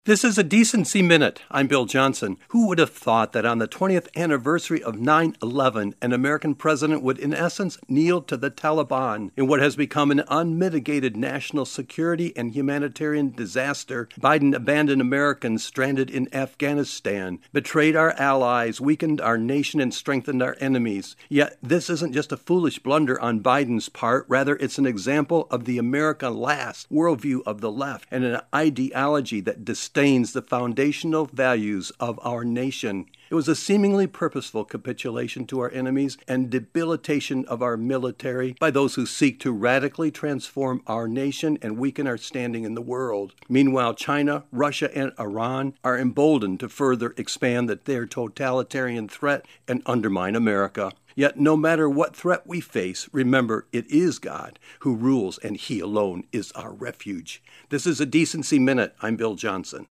This is a Decency Minute. I'm Bill Johnson. Who would have thought that on the 20th anniversary of 9/11, an American president would in essence kneel to the Taliban in what has become an unmitigated national security and humanitarian disaster? Biden abandoned Americans stranded in Afghanistan, betrayed our allies, weakened our nation, and strengthened our enemies. Yet this isn't just a foolish blunder on Biden's part. Rather, it's an example of the America last worldview of the left and an ideology that disdains the foundational values of our nation. It was a seemingly purposeful capitulation to our enemies and debilitation of our military by those who seek to radically transform our nation and weaken our standing in the world. Meanwhile, China, Russia, and Iran are emboldened to further expand their totalitarian threat and undermine America. Yet no matter what threat we face, remember it is God who rules and He alone is our refuge. This is a Decency Minute. I'm Bill Johnson.